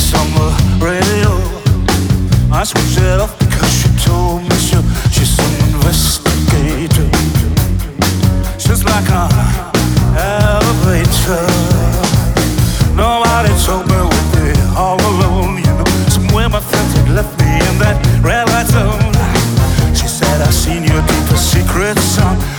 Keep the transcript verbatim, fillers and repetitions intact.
voice on the radio. I switched it off because she told me so. She's some investigator. She's like an elevator. Nobody told me we'd be all alone. You know, somewhere my friends had left me in that red light zone. She said, I've seen your deepest secrets, son.